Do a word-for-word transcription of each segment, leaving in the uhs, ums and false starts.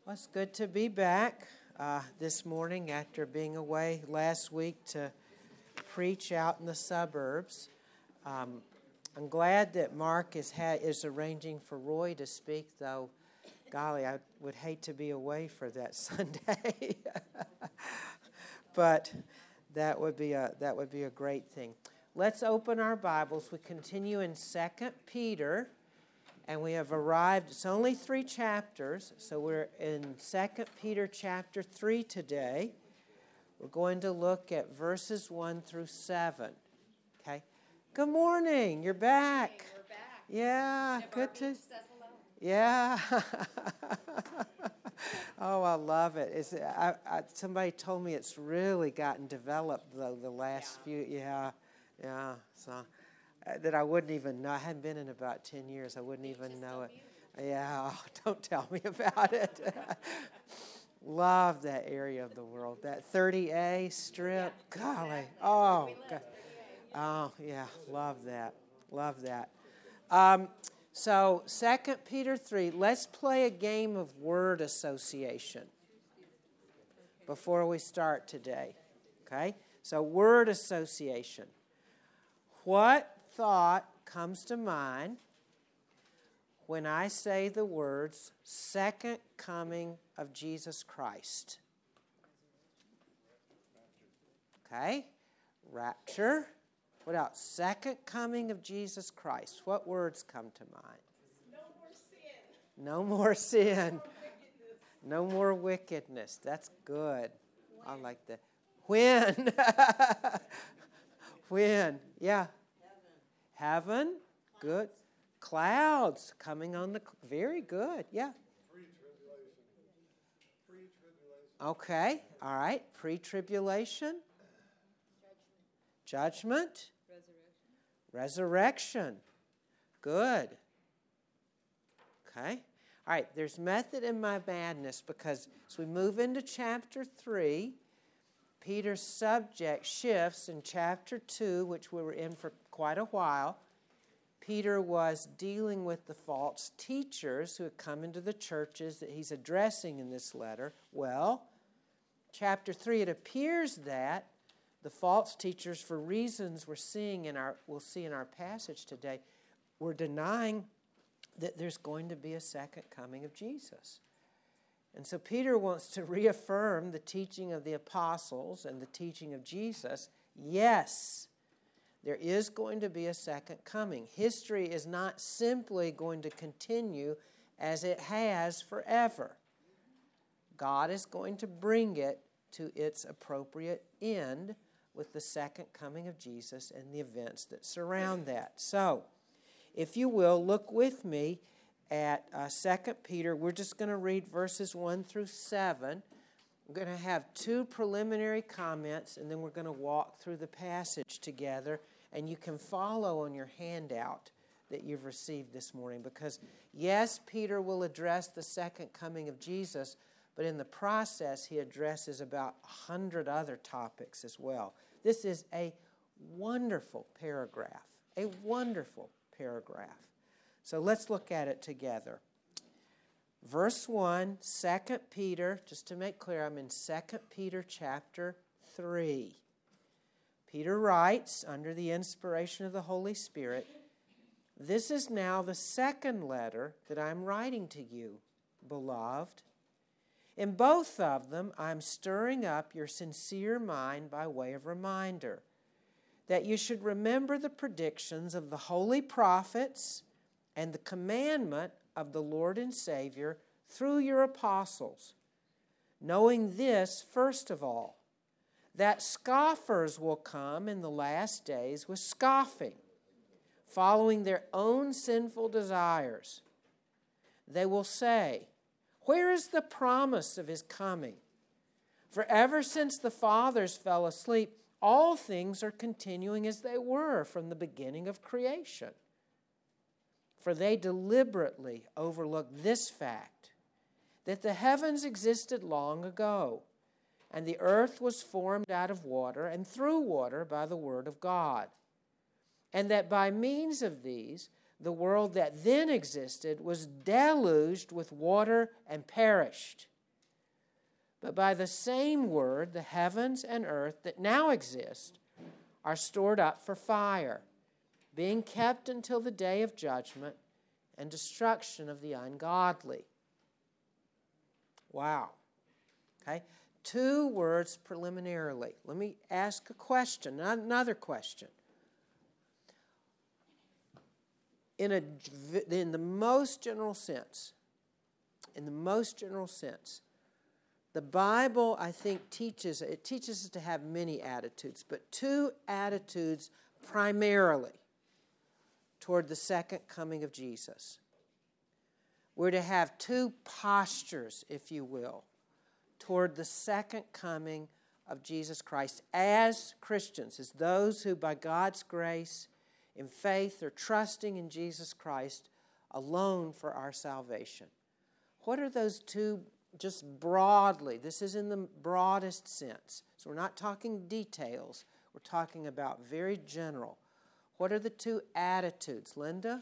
Well, it's good to be back uh, this morning after being away last week to preach out in the suburbs. Um, I'm glad that Mark is, ha- is arranging for Roy to speak, though, golly, I would hate to be away for that Sunday. But that would be a that would be a great thing. Let's open our Bibles. We continue in Second Peter. And we have arrived, it's only three chapters, so we're in Second Peter chapter three today. We're going to look at verses one through seven. Okay? Good morning, you're back. Hey, we're back. Yeah, Never good to... says hello. Yeah. Oh, I love it. It's, I, I, somebody told me it's really gotten developed, though, the last Yeah. few, yeah, yeah, so... that I wouldn't even know. I hadn't been in about ten years. I wouldn't even know it. Yeah, oh, don't tell me about it. Love that area of the world. That thirty A strip. Golly. Oh, God. Oh, yeah. Love that. Love that. Um, so, Second Peter three, let's play a game of word association before we start today. Okay? So, word association. What thought comes to mind when I say the words second coming of Jesus Christ? Okay, rapture. What else? Second coming of Jesus Christ. What words come to mind? No more sin. No more sin. No more wickedness. That's good. I like that. When? When? Yeah. Heaven, good. Clouds coming on the, very good, yeah. Pre-tribulation. Pre-tribulation. Okay, all right. Pre-tribulation. Judgment. Judgment. Resurrection. Resurrection. Good. Okay. All right, there's method in my madness because as we move into chapter three, Peter's subject shifts in chapter two, which we were in for quite a while. Peter was dealing with the false teachers who had come into the churches that he's addressing in this letter. Well, chapter three, it appears that the false teachers, for reasons we're seeing in our, we'll see in our passage today, were denying that there's going to be a second coming of Jesus. And so Peter wants to reaffirm the teaching of the apostles and the teaching of Jesus. Yes, there is going to be a second coming. History is not simply going to continue as it has forever. God is going to bring it to its appropriate end with the second coming of Jesus and the events that surround that. So, if you will, look with me at uh, Second Peter. We're just going to read verses one through seven. We're going to have two preliminary comments, and then we're going to walk through the passage together. And you can follow on your handout that you've received this morning. Because, yes, Peter will address the second coming of Jesus, but in the process, he addresses about a hundred other topics as well. This is a wonderful paragraph, a wonderful paragraph. So let's look at it together. Verse one, Second Peter, just to make clear, I'm in Second Peter chapter three. Peter writes, under the inspiration of the Holy Spirit, "This is now the second letter that I'm writing to you, beloved. In both of them, I'm stirring up your sincere mind by way of reminder, that you should remember the predictions of the holy prophets and the commandment of the Lord and Savior through your apostles, knowing this first of all, that scoffers will come in the last days with scoffing, following their own sinful desires. They will say, 'Where is the promise of his coming?' For ever since the fathers fell asleep, all things are continuing as they were from the beginning of creation. For they deliberately overlook this fact, that the heavens existed long ago, and the earth was formed out of water and through water by the word of God, and that by means of these, the world that then existed was deluged with water and perished. but by the same word, the heavens and earth that now exist are stored up for fire, being kept until the day of judgment and destruction of the ungodly. Wow. Okay? Two words preliminarily. Let me ask a question, another question. In a, in the most general sense, in the most general sense, the Bible, I think, teaches, it teaches us to have many attitudes, but two attitudes primarily toward the second coming of Jesus. We're to have two postures, if you will, toward the second coming of Jesus Christ as Christians, as those who by God's grace, in faith, are trusting in Jesus Christ alone for our salvation. What are those two, just broadly? This is in the broadest sense. So we're not talking details. We're talking about very general. What are the two attitudes, Linda?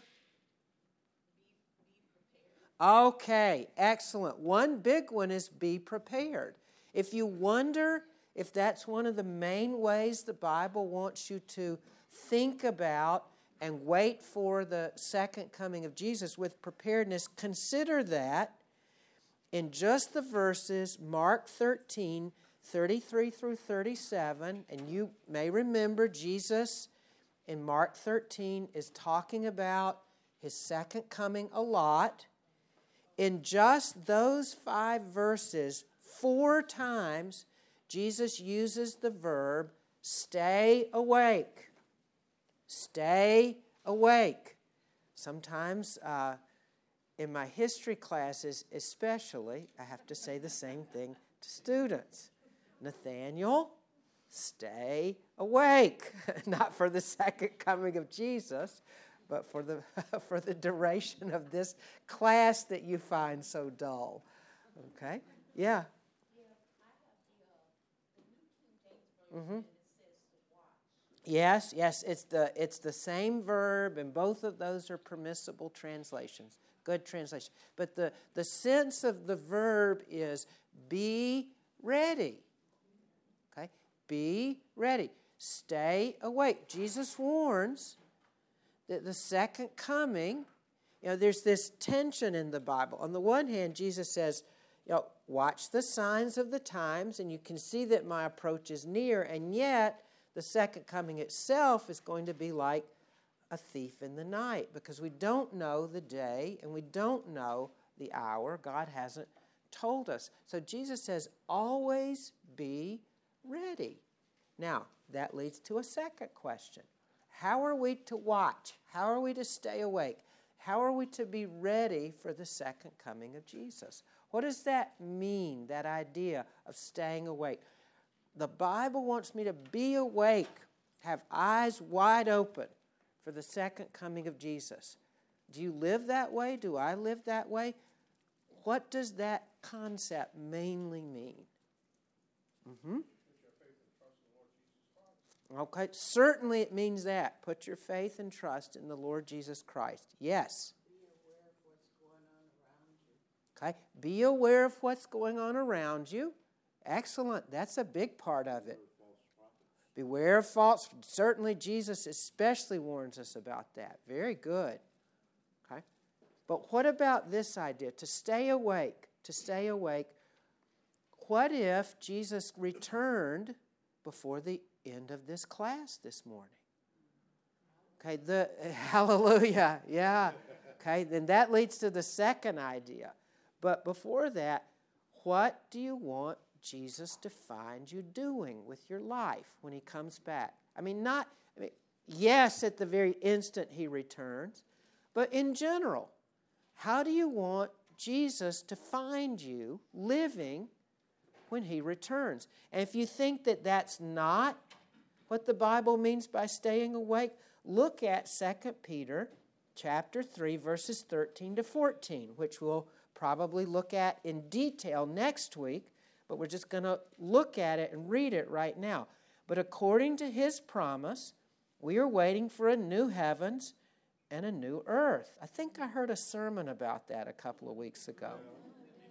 Okay, excellent. One big one is be prepared. If you wonder if that's one of the main ways the Bible wants you to think about and wait for the second coming of Jesus with preparedness, consider that in just the verses Mark thirteen, thirty-three through thirty-seven, and you may remember Jesus in Mark thirteen is talking about his second coming a lot. In just those five verses, four times, Jesus uses the verb stay awake. Stay awake. Sometimes uh, in my history classes especially, I have to say the same thing to students. Nathaniel, stay awake. Not for the second coming of Jesus, but for the for the duration of this class that you find so dull. Okay? Yeah. Mm-hmm. Yes, yes, it's the it's the same verb, and both of those are permissible translations. Good translation. But the, the sense of the verb is be ready. Okay? Be ready. Stay awake. Jesus warns that the second coming, you know, there's this tension in the Bible. On the one hand, Jesus says, you know, watch the signs of the times, and you can see that my approach is near, and yet the second coming itself is going to be like a thief in the night, because we don't know the day and we don't know the hour. God hasn't told us. So Jesus says, always be ready. Now, that leads to a second question. How are we to watch? How are we to stay awake? How are we to be ready for the second coming of Jesus? What does that mean, that idea of staying awake? The Bible wants me to be awake, have eyes wide open for the second coming of Jesus. Do you live that way? Do I live that way? What does that concept mainly mean? Mm-hmm. Okay, certainly it means that. Put your faith and trust in the Lord Jesus Christ. Yes. Okay, be aware of what's going on around you. Excellent. That's a big part of it. Beware of false. Certainly Jesus especially warns us about that. Very good. Okay. But what about this idea? To stay awake. To stay awake. What if Jesus returned before the end of this class this morning? Okay, the hallelujah. Yeah. Okay, then that leads to the second idea. But before that, what do you want Jesus to find you doing with your life when he comes back? I mean, not, I mean, yes, at the very instant he returns, but in general, how do you want Jesus to find you living when he returns? And if you think that that's not what the Bible means by staying awake, look at Second Peter chapter three, verses thirteen to fourteen, which we'll probably look at in detail next week, but we're just going to look at it and read it right now. But according to his promise, we are waiting for a new heavens and a new earth. I think I heard a sermon about that a couple of weeks ago.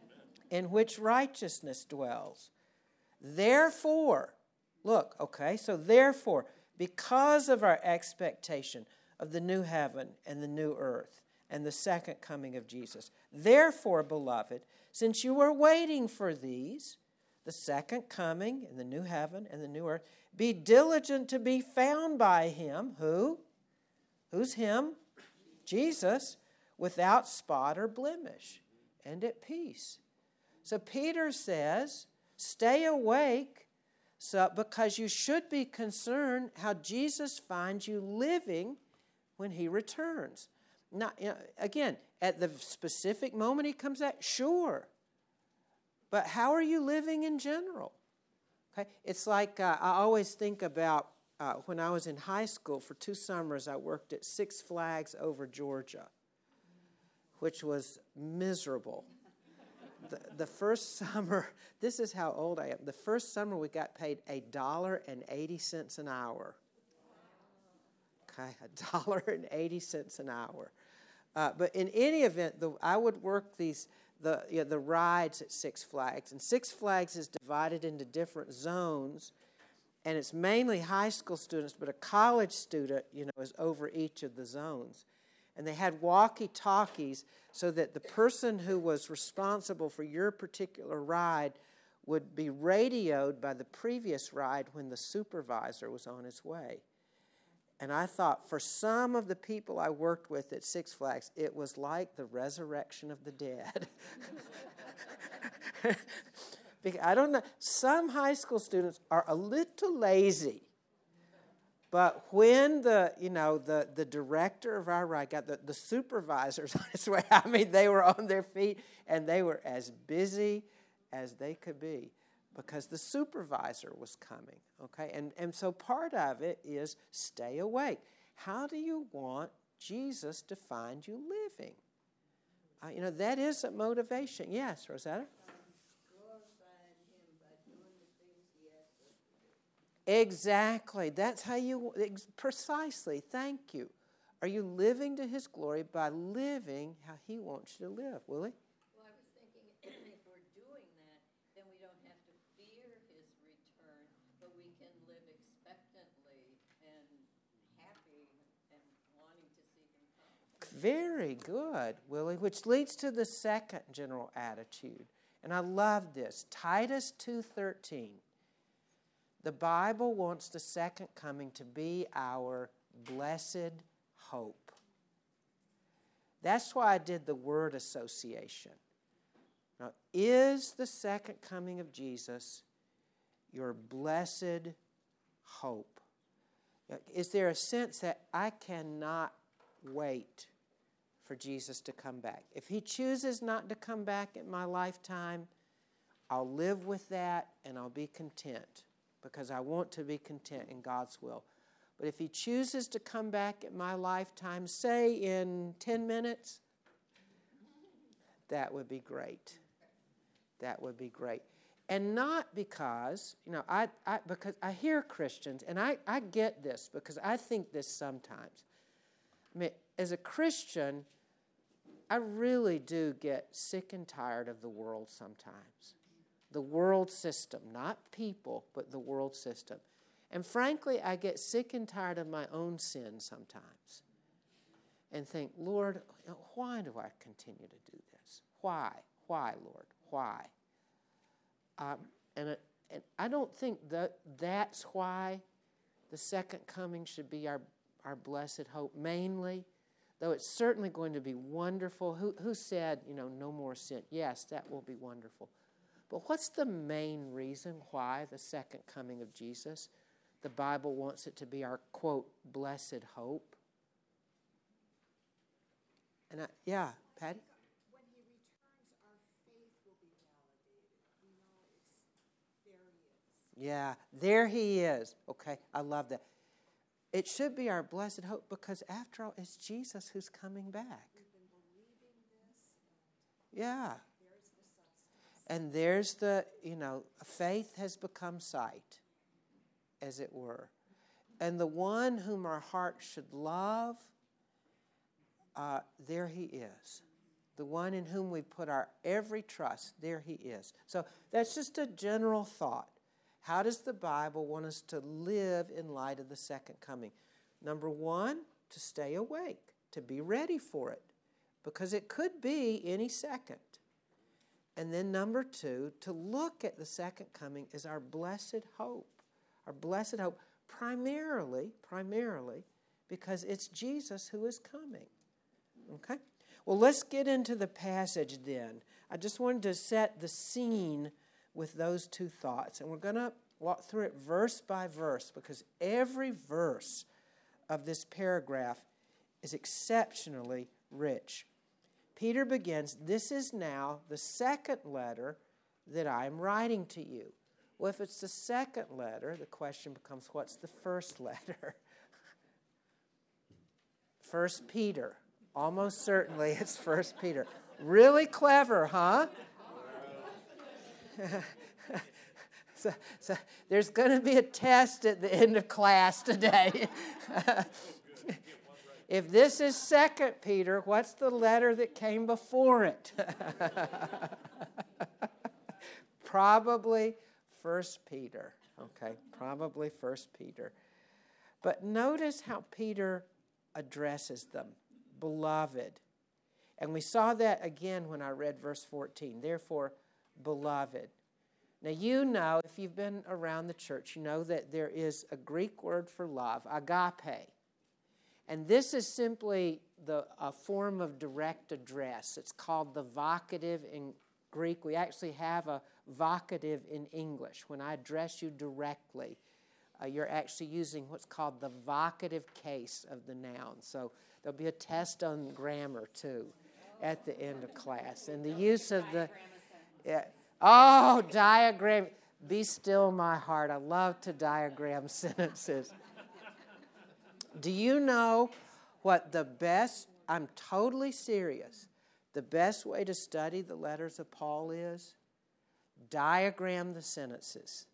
in which righteousness dwells. Therefore, look, okay, so therefore, because of our expectation of the new heaven and the new earth and the second coming of Jesus, therefore, beloved, since you are waiting for these, the second coming and the new heaven and the new earth, be diligent to be found by him. Who? Who's him? Jesus, without spot or blemish, and at peace. So Peter says, stay awake, so because you should be concerned how Jesus finds you living when he returns. Not, you know, again, at the specific moment he comes back, sure. But how are you living in general? Okay, it's like uh, I always think about uh, when I was in high school. For two summers, I worked at Six Flags over Georgia, which was miserable. The, the first summer, this is how old I am. The first summer we got paid a dollar and eighty cents an hour. Okay, a dollar and eighty cents an hour. Uh, but in any event, the, I would work these the you know, the rides at Six Flags, and Six Flags is divided into different zones, and it's mainly high school students, but a college student, you know, is over each of the zones. And they had walkie-talkies so that the person who was responsible for your particular ride would be radioed by the previous ride when the supervisor was on his way. And I thought, for some of the people I worked with at Six Flags, it was like the resurrection of the dead. Because I don't know, some high school students are a little lazy. But when the, you know, the, the director of our ride got the, the supervisors on his way, I mean, they were on their feet and they were as busy as they could be because the supervisor was coming, okay? And, and so part of it is stay awake. How do you want Jesus to find you living? Uh, you know, that is a motivation. Yes, Rosetta? Exactly. That's how you, precisely. Thank you. Are you living to his glory by living how he wants you to live? Willie? Well, I was thinking if we're doing that, then we don't have to fear his return, but we can live expectantly and happy and wanting to see him come. Very good, Willie, which leads to the second general attitude. And I love this. Titus two thirteen. The Bible wants the second coming to be our blessed hope. That's why I did the word association. Now, is the second coming of Jesus your blessed hope? Is there a sense that I cannot wait for Jesus to come back? If he chooses not to come back in my lifetime, I'll live with that and I'll be content, because I want to be content in God's will. But if he chooses to come back in my lifetime, say in ten minutes, that would be great. That would be great. And not because, you know, I, I because I hear Christians, and I, I get this because I think this sometimes. I mean, as a Christian, I really do get sick and tired of the world sometimes. The world system, not people, but the world system. And frankly, I get sick and tired of my own sin sometimes and think, Lord, why do I continue to do this? Why? Why, Lord? Why? Um, and, it, and I don't think that that's why the second coming should be our, our blessed hope, mainly, though it's certainly going to be wonderful. Who, who said, you know, no more sin? Yes, that will be wonderful. But what's the main reason why the second coming of Jesus, the Bible wants it to be our, quote, blessed hope? And I, yeah, Patty? When he returns, our faith will be validated. We know it's, there he is. Yeah, there he is. Okay, I love that. It should be our blessed hope because, after all, it's Jesus who's coming back. We've been believing this. Yeah. There's the substance. And there's the, you know, faith has become sight, as it were. And the one whom our heart should love, uh, there he is. the one in whom we put our every trust, there he is. So that's just a general thought. How does the Bible want us to live in light of the second coming? Number one, to stay awake, to be ready for it, because it could be any second. And then number two, to look at the second coming as our blessed hope, our blessed hope, primarily, primarily, because it's Jesus who is coming. Okay? Well, let's get into the passage then. I just wanted to set the scene with those two thoughts. And we're going to walk through it verse by verse, because every verse of this paragraph is exceptionally rich. Peter begins, "This is now the second letter that I am writing to you." Well, if it's the second letter, the question becomes, what's the first letter? First Peter. Almost certainly it's First Peter. Really clever, huh? so, so there's going to be a test at the end of class today. If this is Second Peter, what's the letter that came before it? Probably First Peter. Okay, probably First Peter. But notice how Peter addresses them. Beloved. And we saw that again when I read verse fourteen. Therefore, beloved. Now you know, if you've been around the church, you know that there is a Greek word for love, agape. And this is simply the a form of direct address. It's called the vocative in Greek. We actually have a vocative in English. When I address you directly, uh, you're actually using what's called the vocative case of the noun. So there'll be a test on grammar, too, at the end of class. And the use of the... Yeah, oh, diagram. Be still, my heart. I love to diagram sentences. Do you know what the best... I'm totally serious. The best way to study the letters of Paul is diagram the sentences.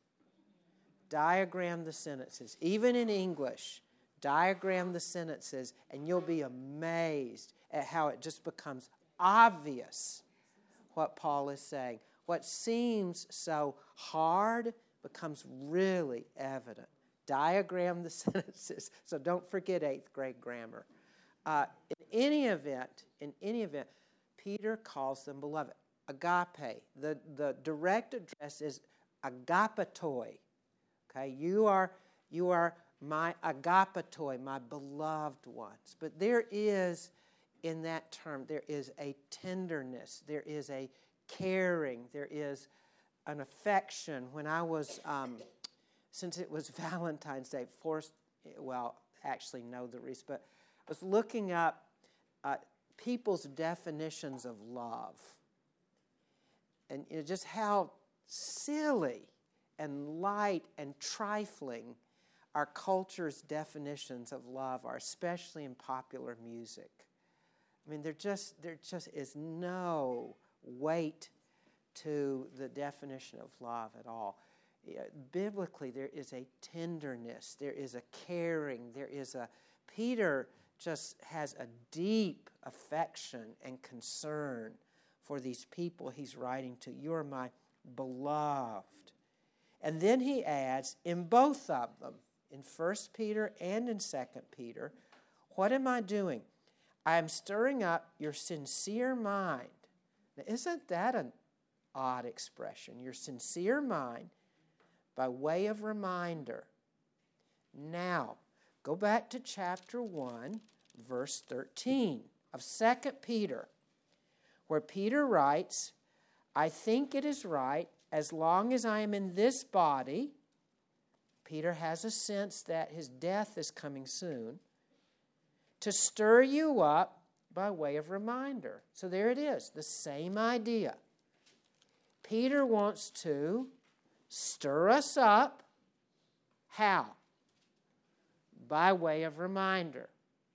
Diagram the sentences. Even in English, diagram the sentences, and you'll be amazed at how it just becomes obvious what Paul is saying. What seems so hard becomes really evident. Diagram the sentences. So don't forget eighth grade grammar. Uh, in any event, in any event, Peter calls them beloved. Agape. The, the direct address is agapetoi. Okay, you are you are my agapetoi, my beloved ones. But there is, in that term, there is a tenderness, there is a caring, there is an affection. When I was, um, since it was Valentine's Day, forced, well, actually know the reason, but I was looking up uh, people's definitions of love. And you know, just how silly and light and trifling our culture's definitions of love are, especially in popular music. I mean, there just there just is no weight to the definition of love at all. Biblically, there is a tenderness, there is a caring, there is a... Peter just has a deep affection and concern for these people he's writing to. You're my beloved. And then he adds, in both of them, in First Peter and in Second Peter, what am I doing? I am stirring up your sincere mind. Now, isn't that an odd expression? Your sincere mind, by way of reminder. Now, go back to chapter one, verse thirteen of Second Peter, where Peter writes, I think it is right, as long as I am in this body, Peter has a sense that his death is coming soon, to stir you up by way of reminder. So there it is, the same idea. Peter wants to stir us up. How? By way of reminder.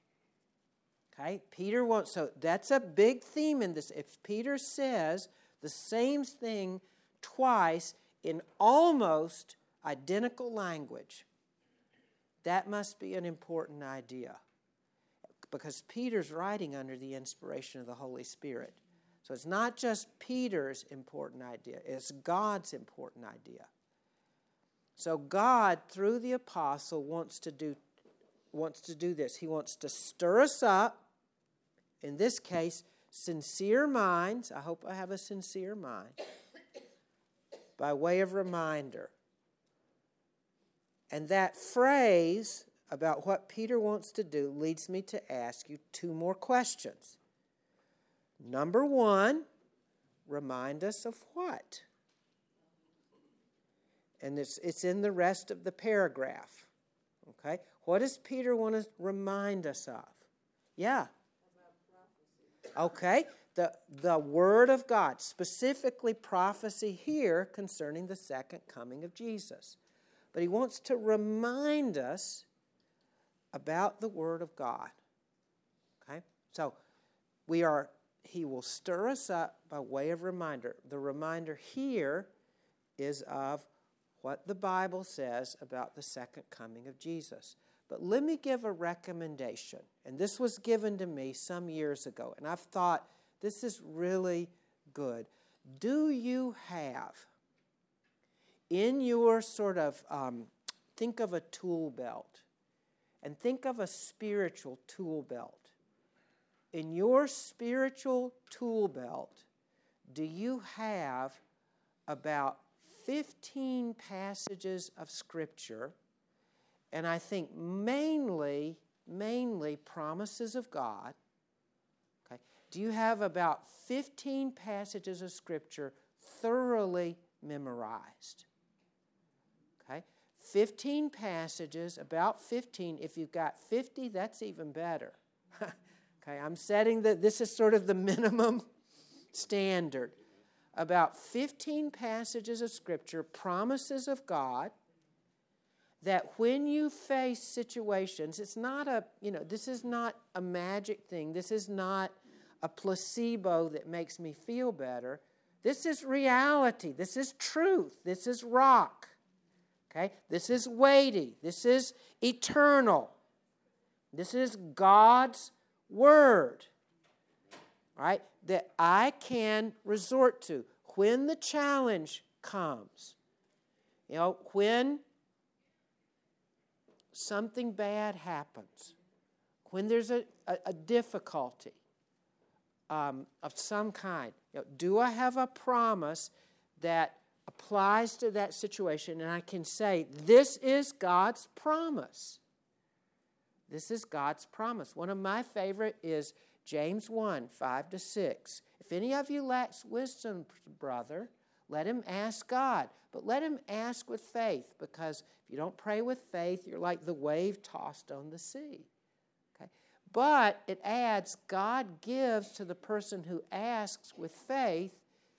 Okay, Peter wants, so that's a big theme in this. If Peter says the same thing twice in almost identical language, that must be an important idea, because Peter's writing under the inspiration of the Holy Spirit. So it's not just Peter's important idea, it's God's important idea. So God, through the apostle, wants to do, wants to do this. He wants to stir us up, in this case, sincere minds. I hope I have a sincere mind, by way of reminder. And that phrase about what Peter wants to do leads me to ask you two more questions. Number one, remind us of what? And it's, it's in the rest of the paragraph. Okay? What does Peter want to remind us of? Yeah. Okay. The, the Word of God, specifically prophecy here concerning the second coming of Jesus. But he wants to remind us about the Word of God. Okay? So we are, he will stir us up by way of reminder. The reminder here is of what the Bible says about the second coming of Jesus. But let me give a recommendation. And this was given to me some years ago. And I've thought, this is really good. Do you have in your sort of, um, think of a tool belt. And think of a spiritual tool belt. In your spiritual tool belt, do you have about fifteen passages of Scripture, and I think mainly, mainly promises of God? Okay. Do you have about fifteen passages of Scripture thoroughly memorized? Okay. fifteen passages, about fifteen. If you've got fifty, that's even better. Okay, I'm setting the, this is sort of the minimum standard. About fifteen passages of Scripture, promises of God, that when you face situations, it's not a, you know, this is not a magic thing. This is not a placebo that makes me feel better. This is reality. This is truth. This is rock. Okay? This is weighty. This is eternal. This is God's Word. Right? That I can resort to when the challenge comes. You know, when something bad happens, when there's a, a, a difficulty um, of some kind, you know, do I have a promise that applies to that situation, and I can say, this is God's promise. This is God's promise. One of my favorite is James one, five to six. If any of you lacks wisdom, brother, let him ask God. But let him ask with faith, because if you don't pray with faith, you're like the wave tossed on the sea. Okay? But it adds, God gives to the person who asks with faith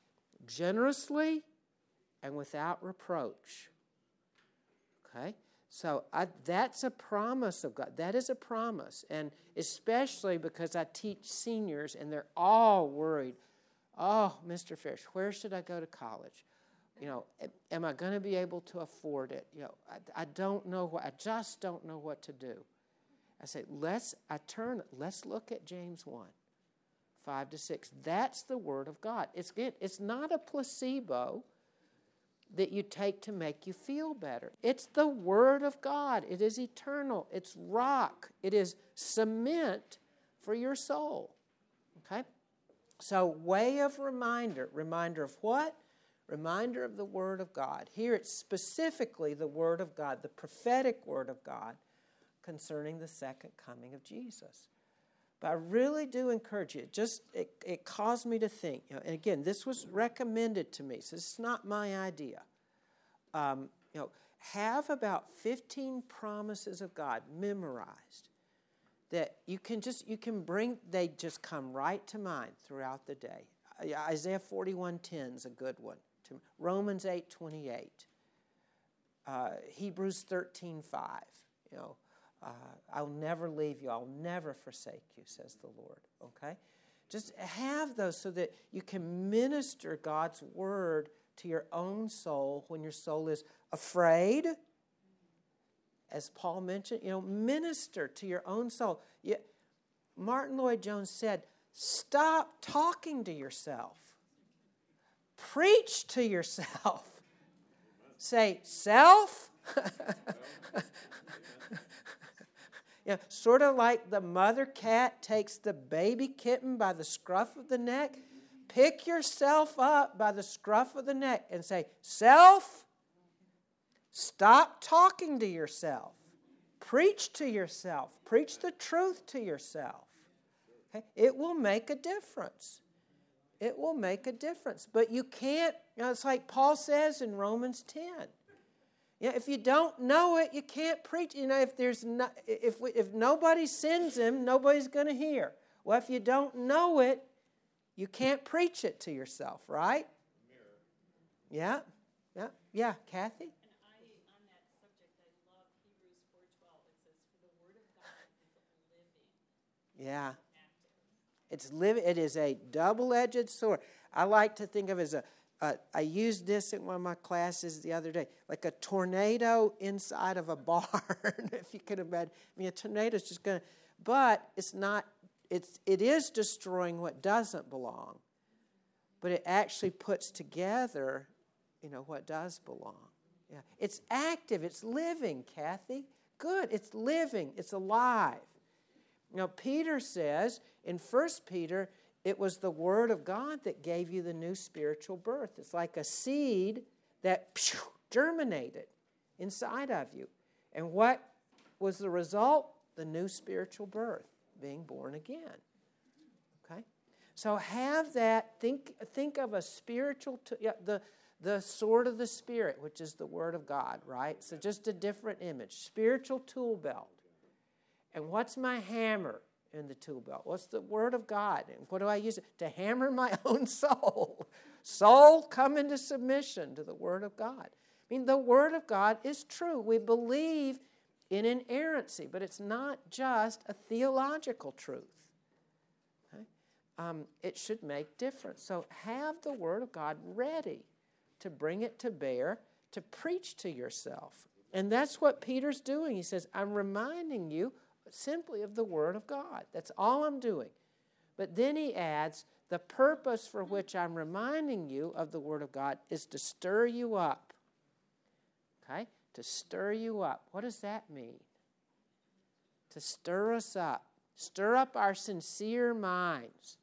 generously and without reproach. Okay? So I, that's a promise of God. That is a promise. And especially because I teach seniors and they're all worried. Oh, Mister Fish, where should I go to college? You know, am I going to be able to afford it? You know, I, I don't know what, I just don't know what to do. I say, let's, I turn, let's look at James one, five to six. That's the Word of God. It's, it's not a placebo that you take to make you feel better. It's the Word of God. It is eternal. It's rock. It is cement for your soul. Okay? So, way of reminder. Reminder of what? Reminder of the Word of God. Here it's specifically the Word of God, the prophetic Word of God concerning the second coming of Jesus. But I really do encourage you. It just, it, it caused me to think. You know, and again, this was recommended to me, so it's not my idea. Um, you know, have about fifteen promises of God memorized that you can just, you can bring, they just come right to mind throughout the day. Isaiah forty-one ten is a good one. Romans eight twenty-eight. Uh, Hebrews thirteen five. You know, Uh, I'll never leave you. I'll never forsake you, says the Lord. Okay? Just have those so that you can minister God's Word to your own soul when your soul is afraid. As Paul mentioned, you know, minister to your own soul. You, Martin Lloyd-Jones said, Stop talking to yourself. Preach to yourself. Say, self. You know, sort of like the mother cat takes the baby kitten by the scruff of the neck. Pick yourself up by the scruff of the neck and say, self, stop talking to yourself. Preach to yourself. Preach the truth to yourself. Okay? It will make a difference. It will make a difference. But you can't, you know, it's like Paul says in Romans ten. You know, if you don't know it, you can't preach. You know, if there's no, if we, if nobody sends him, nobody's going to hear. Well, if you don't know it, you can't preach it to yourself, right? Yeah, yeah, yeah, Kathy. And I, on that subject, I love Hebrews four twelve. It says, "For the word of God is living." Yeah, it's living. It is a double-edged sword. I like to think of it as a. Uh, I used this in one of my classes the other day, like a tornado inside of a barn, if you can imagine. I mean, a tornado is just going to, but it's not, it's, it is destroying what doesn't belong. But it actually puts together, you know, what does belong. Yeah. It's active, it's living, Kathy. Good, it's living, it's alive. Now, Peter says in First Peter, it was the Word of God that gave you the new spiritual birth. It's like a seed that phew, germinated inside of you. And what was the result? The new spiritual birth, being born again. Okay? So have that, think think of a spiritual, t- yeah, the, the sword of the Spirit, which is the Word of God, right? So just a different image. Spiritual tool belt. And what's my hammer in the tool belt? What's the Word of God? And what do I use it? To hammer my own soul. Soul, come into submission to the Word of God. I mean, the Word of God is true. We believe in inerrancy, but it's not just a theological truth. Okay? Um, it should make difference. So have the Word of God ready to bring it to bear, to preach to yourself. And that's what Peter's doing. He says, I'm reminding you simply of the Word of God. That's all I'm doing. But then he adds, the purpose for which I'm reminding you of the Word of God is to stir you up. Okay? To stir you up. What does that mean? To stir us up. Stir up our sincere minds.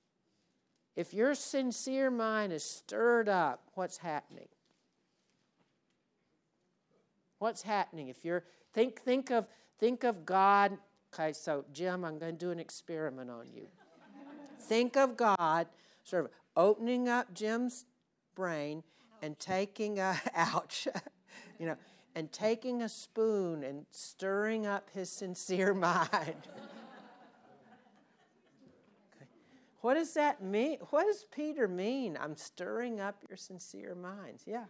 If your sincere mind is stirred up, what's happening? What's happening? If you're think think of Think of God. Okay, so Jim, I'm going to do an experiment on you. Think of God sort of opening up Jim's brain and taking a, ouch, you know, and taking a spoon and stirring up his sincere mind. Okay. What does that mean? What does Peter mean? I'm stirring up your sincere minds. Yeah.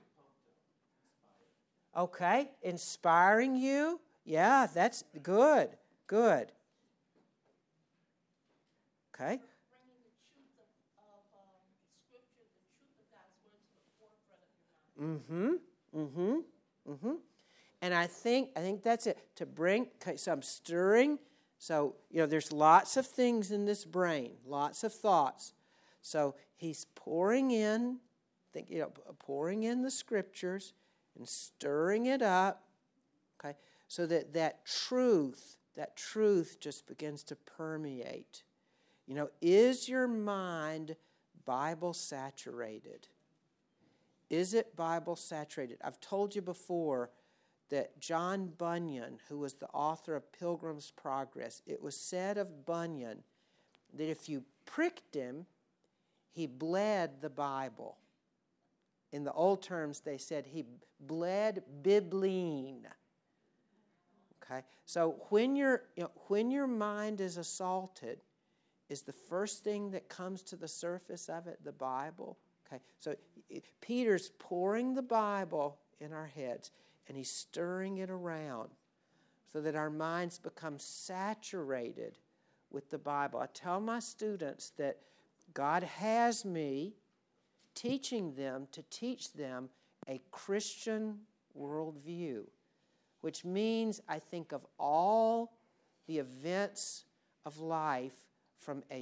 Okay, inspiring you. Yeah, that's good, good. Okay. Bringing the truth of, of um, Scripture, the truth of God's Word to the forefront of your mind. Mm-hmm, mm-hmm, mm-hmm. And I think, I think that's it. To bring, okay, so I'm stirring. So, you know, there's lots of things in this brain, lots of thoughts. So he's pouring in, think, you know, pouring in the Scriptures and stirring it up, okay? So that that truth, that truth just begins to permeate. You know, is your mind Bible saturated? Is it Bible saturated? I've told you before that John Bunyan, who was the author of Pilgrim's Progress, it was said of Bunyan that if you pricked him, he bled the Bible. In the old terms, they said he bled bibline. Okay, so when your you know, when your mind is assaulted, is the first thing that comes to the surface of it the Bible? Okay, so Peter's pouring the Bible in our heads, and he's stirring it around so that our minds become saturated with the Bible. I tell my students that God has me teaching them to teach them a Christian worldview, which means I think of all the events of life from a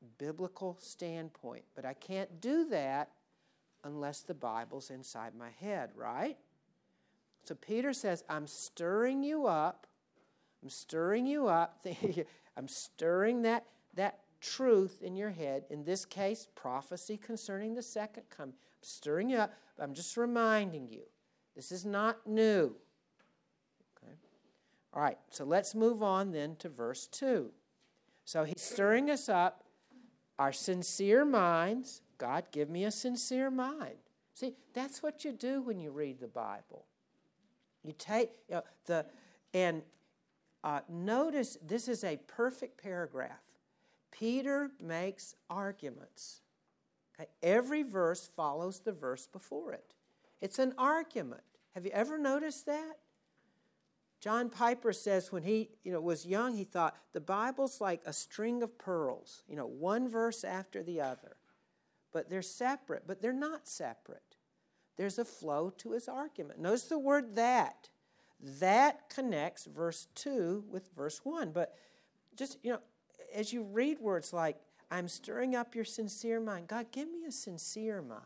biblical standpoint. But I can't do that unless the Bible's inside my head, right? So Peter says, I'm stirring you up. I'm stirring you up. I'm stirring that, that truth in your head. In this case, prophecy concerning the second coming. I'm stirring you up. But I'm just reminding you. This is not new. Okay? All right, so let's move on then to verse two. So he's stirring us up. Our sincere minds. God, give me a sincere mind. See, that's what you do when you read the Bible. You take, you know, the, and uh, notice this is a perfect paragraph. Peter makes arguments. Okay? Every verse follows the verse before it. It's an argument. Have you ever noticed that? John Piper says when he you know, was young, he thought the Bible's like a string of pearls, you know, one verse after the other. But they're separate, but they're not separate. There's a flow to his argument. Notice the word that. That connects verse two with verse one. But just, you know, as you read words like, I'm stirring up your sincere mind. God, give me a sincere mind.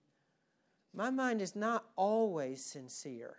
My mind is not always sincere.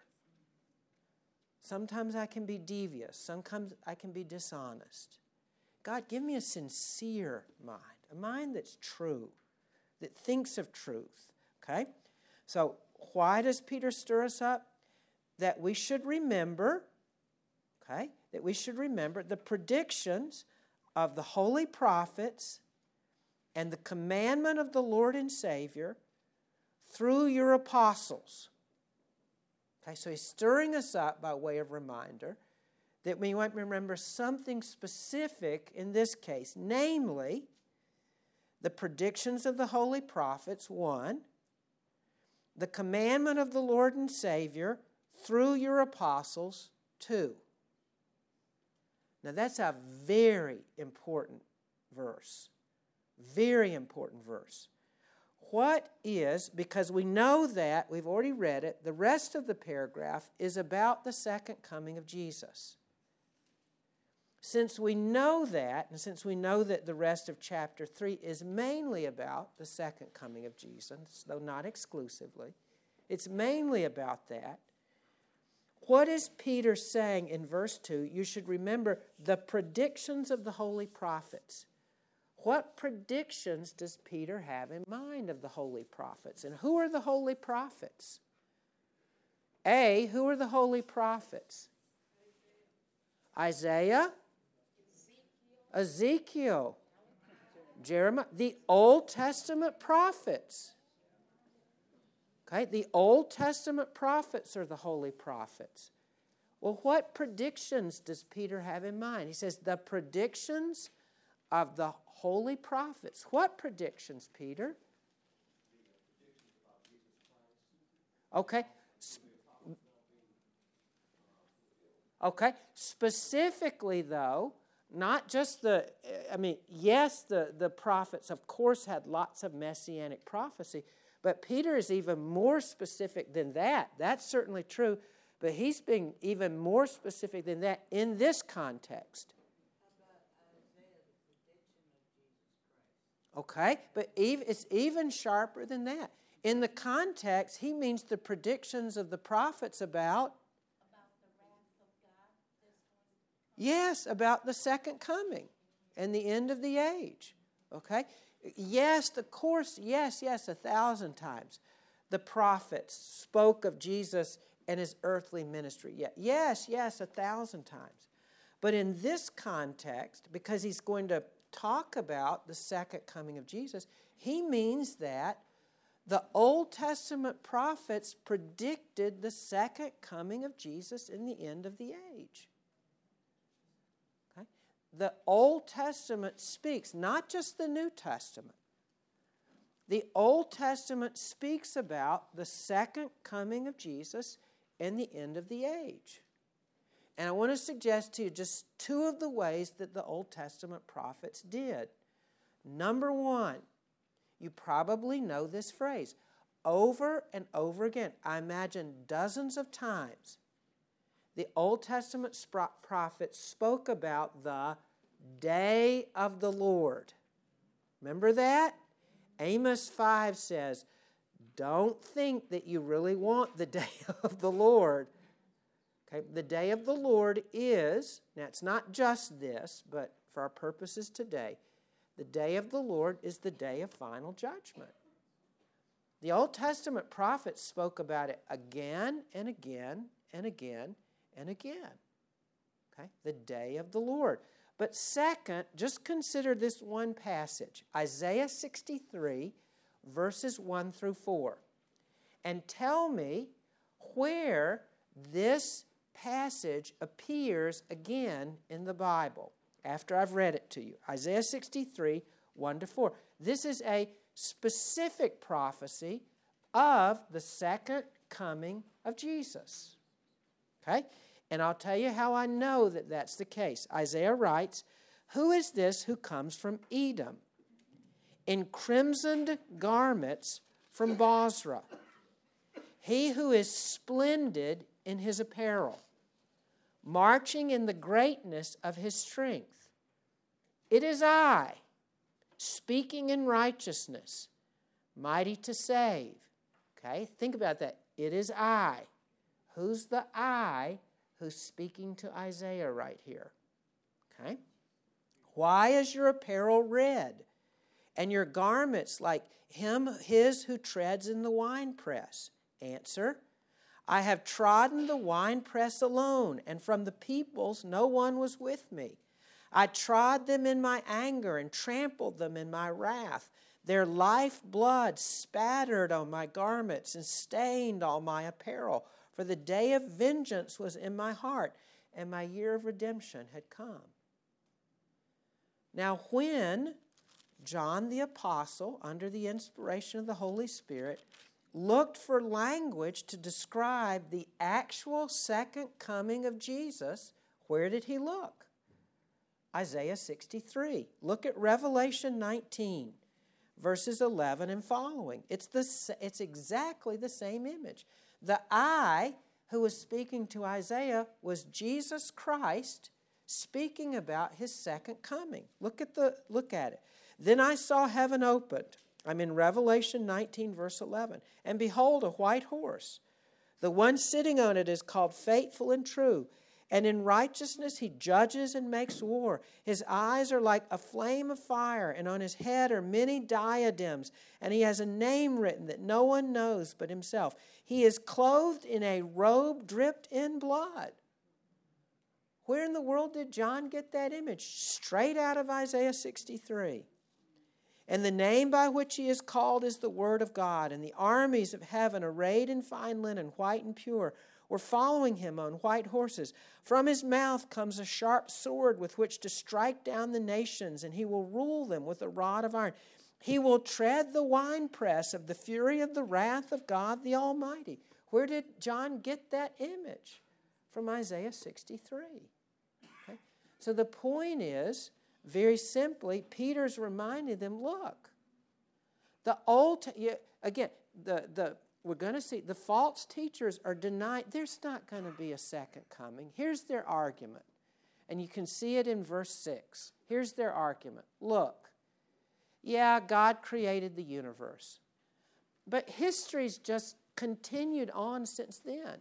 Sometimes I can be devious. Sometimes I can be dishonest. God, give me a sincere mind, a mind that's true, that thinks of truth. Okay? So why does Peter stir us up? That we should remember, okay, that we should remember the predictions of the holy prophets and the commandment of the Lord and Savior through your apostles. Okay, so he's stirring us up by way of reminder that we might remember something specific in this case, namely the predictions of the holy prophets, one, the commandment of the Lord and Savior through your apostles, two. Now that's a very important verse. Very important verse. What is, because we know that, we've already read it, the rest of the paragraph is about the second coming of Jesus. Since we know that, and since we know that the rest of chapter three is mainly about the second coming of Jesus, though not exclusively, it's mainly about that. What is Peter saying in verse two? You should remember the predictions of the holy prophets. What predictions does Peter have in mind of the holy prophets? And who are the holy prophets? A, who are the holy prophets? Isaiah, Ezekiel, Jeremiah, the Old Testament prophets. Okay, the Old Testament prophets are the holy prophets. Well, what predictions does Peter have in mind? He says the predictions of the holy prophets. What predictions, Peter? Okay. Okay. Specifically, though, not just the, I mean, yes, the, the prophets, of course, had lots of messianic prophecy, but Peter is even more specific than that. That's certainly true, but he's being even more specific than that in this context. Okay, but even, it's even sharper than that. In the context, he means the predictions of the prophets about, About the wrath of God that's going to come. yes, about the second coming and the end of the age. Okay, yes, of course, yes, yes, a thousand times. The prophets spoke of Jesus and his earthly ministry. Yeah, yes, yes, a thousand times. But in this context, because he's going to talk about the second coming of Jesus, he means that the Old Testament prophets predicted the second coming of Jesus in the end of the age. Okay? The Old Testament speaks, not just the New Testament. The Old Testament speaks about the second coming of Jesus and the end of the age. And I want to suggest to you just two of the ways that the Old Testament prophets did. Number one, you probably know this phrase. Over and over again, I imagine dozens of times, the Old Testament prophets spoke about the day of the Lord. Remember that? Amos five says, don't think that you really want the day of the Lord. Okay, the day of the Lord is, now it's not just this, but for our purposes today, the day of the Lord is the day of final judgment. The Old Testament prophets spoke about it again and again and again and again. Okay, the day of the Lord. But second, just consider this one passage, Isaiah sixty-three, verses one through four. And tell me where this passage appears again in the Bible after I've read it to you. Isaiah sixty-three, one to four. This is a specific prophecy of the second coming of Jesus. Okay? And I'll tell you how I know that that's the case. Isaiah writes, "Who is this who comes from Edom, in crimsoned garments from Bozrah? He who is splendid in his apparel, marching in the greatness of his strength. It is I, speaking in righteousness, mighty to save." Okay, think about that. It is I. Who's the I who's speaking to Isaiah right here? Okay. Why is your apparel red, and your garments like him, his who treads in the winepress? Answer, I have trodden the winepress alone, and from the peoples no one was with me. I trod them in my anger and trampled them in my wrath. Their life blood spattered on my garments and stained all my apparel. For the day of vengeance was in my heart, and my year of redemption had come. Now when John the Apostle, under the inspiration of the Holy Spirit, looked for language to describe the actual second coming of Jesus, where did he look? Isaiah sixty-three. Look at Revelation nineteen, verses eleven and following. It's, the, it's exactly the same image. The I who was speaking to Isaiah was Jesus Christ speaking about his second coming. Look at the look at it. Then I saw heaven opened. I'm in Revelation nineteen, verse eleven. And behold, a white horse. The one sitting on it is called Faithful and True. And in righteousness he judges and makes war. His eyes are like a flame of fire, and on his head are many diadems. And he has a name written that no one knows but himself. He is clothed in a robe dripped in blood. Where in the world did John get that image? Straight out of Isaiah sixty-three. And the name by which he is called is the Word of God. And the armies of heaven, arrayed in fine linen, white and pure, were following him on white horses. From his mouth comes a sharp sword with which to strike down the nations, and he will rule them with a rod of iron. He will tread the winepress of the fury of the wrath of God the Almighty. Where did John get that image? From Isaiah sixty-three. Okay? So the point is, very simply, Peter's reminding them, look, the old, again, the, the we're going to see the false teachers are denying there's not going to be a second coming. Here's their argument, and you can see it in verse six. Here's their argument. Look, yeah, God created the universe, but history's just continued on since then.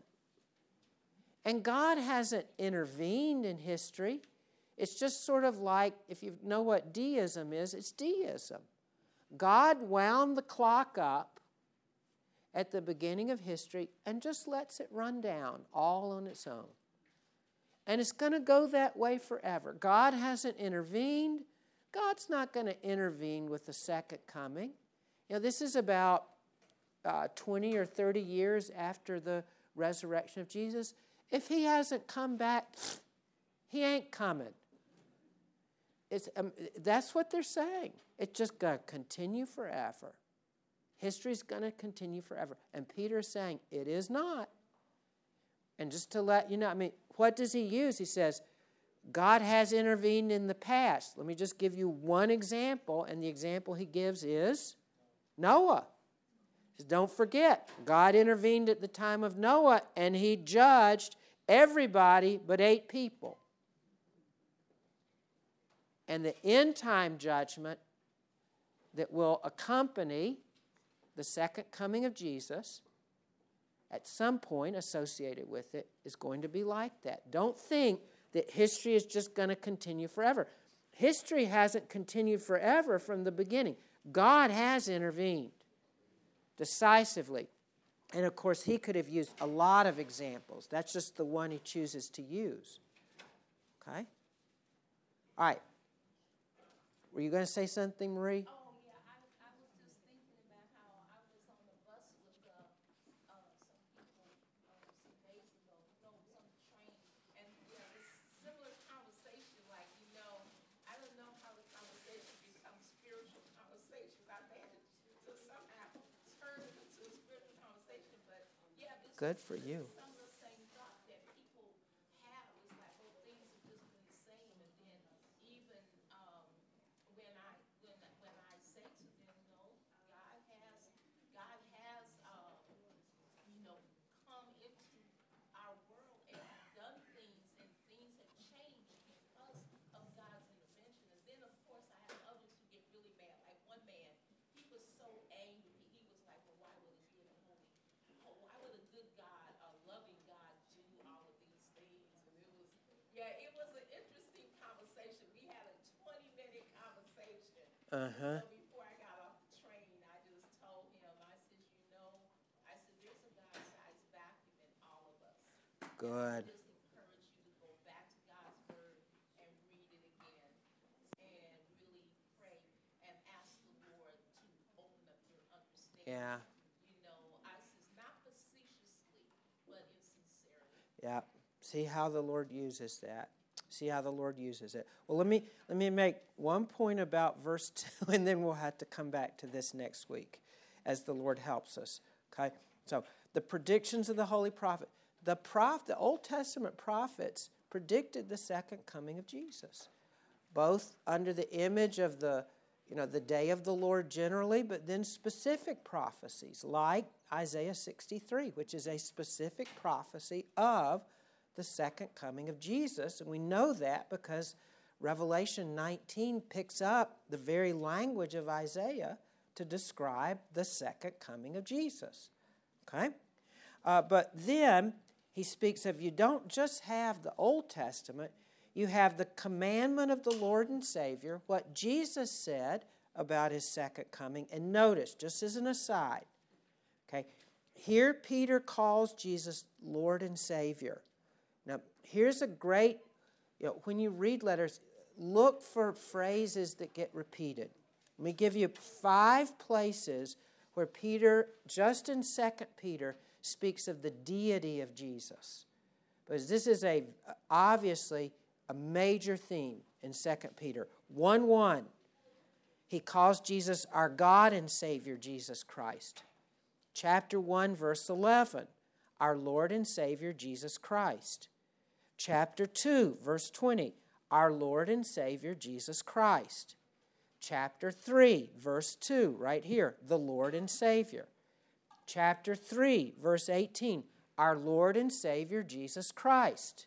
And God hasn't intervened in history. It's just sort of like, if you know what deism is, it's deism. God wound the clock up at the beginning of history and just lets it run down all on its own. And it's going to go that way forever. God hasn't intervened. God's not going to intervene with the second coming. You know, this is about uh, twenty or thirty years after the resurrection of Jesus. If he hasn't come back, he ain't coming. It's, um, that's what they're saying. It's just going to continue forever. History's going to continue forever. And Peter's saying, it is not. And just to let you know, I mean, what does he use? He says, God has intervened in the past. Let me just give you one example, and the example he gives is Noah. He says, don't forget, God intervened at the time of Noah, and he judged everybody but eight people. And the end time judgment that will accompany the second coming of Jesus, at some point associated with it, is going to be like that. Don't think that history is just going to continue forever. History hasn't continued forever from the beginning. God has intervened decisively. And of course, he could have used a lot of examples. That's just the one he chooses to use. Okay? All right. Were you going to say something, Marie? Oh, yeah, I, I was just thinking about how I was on the bus with uh, uh, some people uh, some days ago, no, some train, and yeah, this similar conversation, like, you know, I don't know how the conversation becomes spiritual conversations. I've had it to somehow turn it into a spiritual conversation, but yeah, this Good is- for this you. is some of the same thought that people have. It's like, oh, things have just been the same, and then even um, when I when when I say to them, no, God has God has uh, you know come into our world and done things, and things have changed because of God's intervention. And then of course I have others who get really mad. Like one man, he was so angry. He was like, well, why would a good and holy, oh, why would a good God, a loving God, do all of these things? And it was, yeah, it was an interesting conversation. We had a twenty minute conversation. Uh-huh. So before I got off the train, I just told him, I said, you know, I said, there's a God-sized vacuum in all of us. Good. I just encourage you to go back to God's word and read it again and really pray and ask the Lord to open up your understanding. Yeah. You know, I says, not facetiously, but in sincerity. Yeah. See how the Lord uses that. See how the Lord uses it. Well, let me let me make one point about verse two, and then we'll have to come back to this next week as the Lord helps us. Okay? So the predictions of the holy prophet. The prof, the Old Testament prophets predicted the second coming of Jesus, both under the image of the, you know, the day of the Lord generally, but then specific prophecies like Isaiah sixty-three, which is a specific prophecy of the second coming of Jesus. And we know that because Revelation nineteen picks up the very language of Isaiah to describe the second coming of Jesus. Okay? Uh, but then he speaks of, you don't just have the Old Testament, you have the commandment of the Lord and Savior, what Jesus said about his second coming. And notice, just as an aside, okay, here Peter calls Jesus Lord and Savior. Now, here's a great, you know, when you read letters, look for phrases that get repeated. Let me give you five places where Peter, just in Second Peter, speaks of the deity of Jesus. Because this is a obviously a major theme in Second Peter. one one, he calls Jesus our God and Savior, Jesus Christ. Chapter one, verse eleven, our Lord and Savior, Jesus Christ. Chapter two, verse twenty, our Lord and Savior, Jesus Christ. Chapter three, verse two, right here, the Lord and Savior. Chapter three, verse eighteen, our Lord and Savior, Jesus Christ.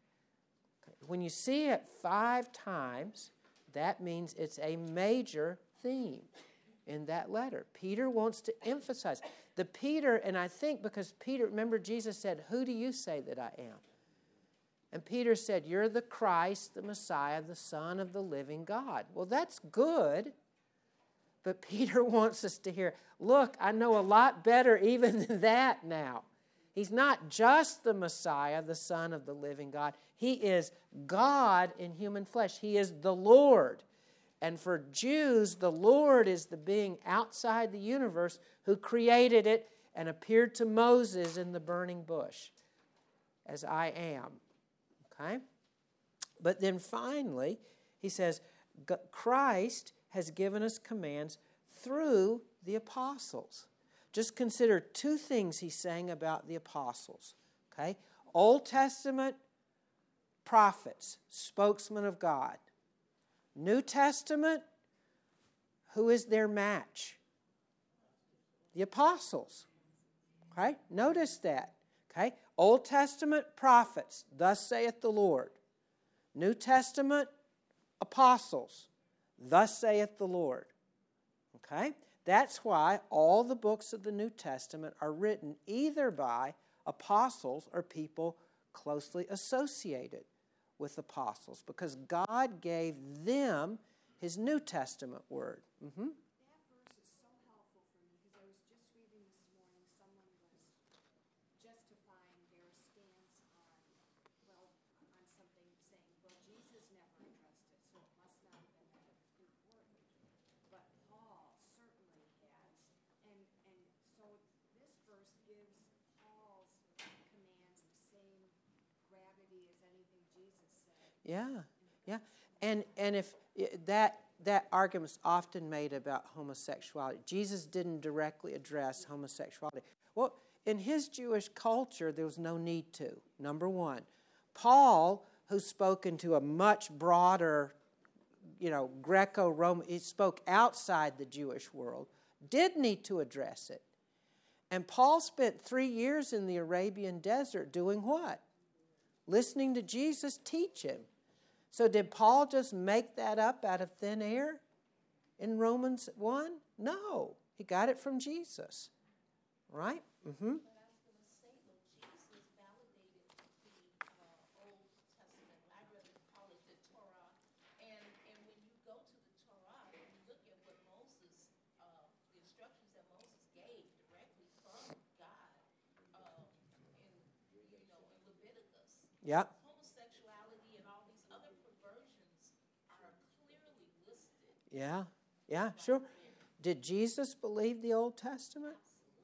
When you see it five times, that means it's a major theme in that letter. Peter wants to emphasize. The Peter, and I think because Peter, remember Jesus said, who do you say that I am? And Peter said, you're the Christ, the Messiah, the Son of the living God. Well, that's good. But Peter wants us to hear, look, I know a lot better even than that now. He's not just the Messiah, the Son of the living God. He is God in human flesh. He is the Lord. And for Jews, the Lord is the being outside the universe who created it and appeared to Moses in the burning bush, as I am. Okay? But then finally, he says, Christ has given us commands through the apostles. Just consider two things he's saying about the apostles. Okay? Old Testament prophets, spokesmen of God. New Testament, who is their match? The apostles. Okay? Notice that. Okay? Old Testament prophets, thus saith the Lord. New Testament apostles, thus saith the Lord. Okay? That's why all the books of the New Testament are written either by apostles or people closely associated with apostles, because God gave them his New Testament word. Mm-hmm. That verse is so helpful for me because I was just reading this morning, someone was justifying their stance on, well, on something, saying, well, Jesus never addressed it, so it must not have been that important. But Paul certainly has. And, and so this verse gives Paul's commands the same gravity as anything Jesus said. Yeah, yeah. And and if that that argument's often made about homosexuality. Jesus didn't directly address homosexuality. Well, in his Jewish culture, there was no need to, number one. Paul, who's spoken to a much broader, you know, Greco-Roman, he spoke outside the Jewish world, did need to address it. And Paul spent three years in the Arabian desert doing what? Listening to Jesus teach him. So did Paul just make that up out of thin air in Romans one? No. He got it from Jesus. Right? Mm-hmm. But I was going to say, though, Jesus validated the uh, Old Testament. I'd rather call it the Torah. And and when you go to the Torah, and you look at what Moses, uh, the instructions that Moses gave directly from God, uh, in you know in Leviticus. Yep. Homosexuality and all these other perversions are clearly listed. Yeah. Yeah, sure. Did Jesus believe the Old Testament?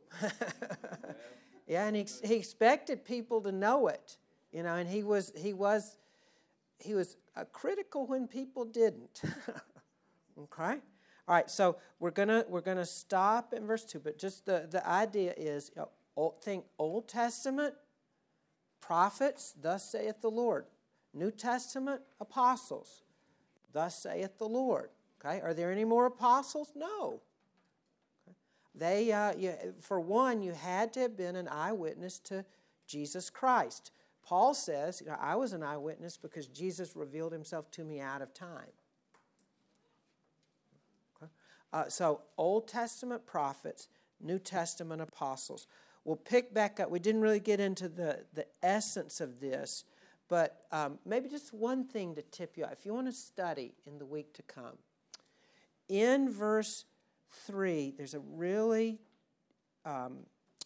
Yeah, and he, he expected people to know it, you know, and he was he was he was uh, critical when people didn't. Okay, all right. So we're gonna we're gonna stop in verse two, but just the the idea is, you know, old, think Old Testament prophets, thus saith the Lord. New Testament apostles, thus saith the Lord. Okay, are there any more apostles? No. They, uh, you, for one, you had to have been an eyewitness to Jesus Christ. Paul says, you know, I was an eyewitness because Jesus revealed himself to me out of time. Okay. Uh, so Old Testament prophets, New Testament apostles. We'll pick back up. We didn't really get into the, the essence of this, but um, maybe just one thing to tip you off. If you want to study in the week to come, in verse three, there's a really um,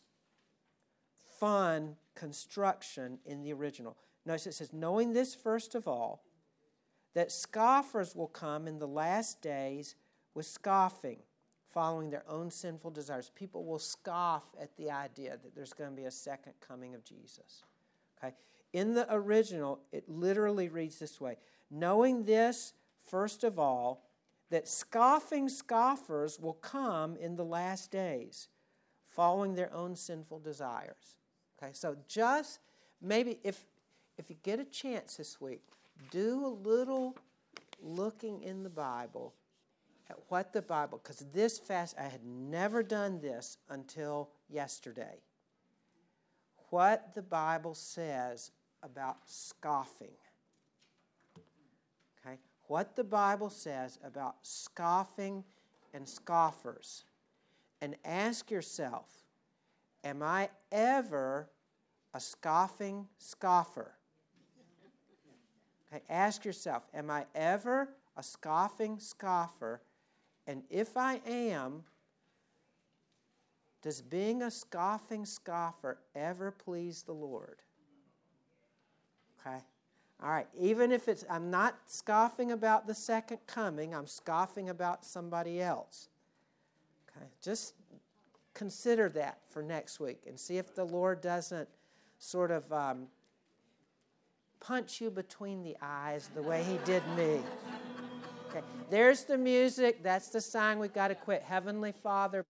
fun construction in the original. Notice it says, knowing this first of all, that scoffers will come in the last days with scoffing, following their own sinful desires. People will scoff at the idea that there's going to be a second coming of Jesus. Okay? In the original, it literally reads this way, knowing this first of all, that scoffing scoffers will come in the last days, following their own sinful desires. Okay, so just maybe if if you get a chance this week, do a little looking in the Bible at what the Bible, because this fast, I had never done this until yesterday. What the Bible says about scoffing. Okay? What the Bible says about scoffing and scoffers. And ask yourself, am I ever a scoffing scoffer? Okay, ask yourself, am I ever a scoffing scoffer? And if I am, does being a scoffing scoffer ever please the Lord? Okay? All right, even if it's, I'm not scoffing about the second coming, I'm scoffing about somebody else. Okay, just consider that for next week and see if the Lord doesn't sort of um, punch you between the eyes the way he did me. Okay, there's the music. That's the sign we've got to quit. Heavenly Father.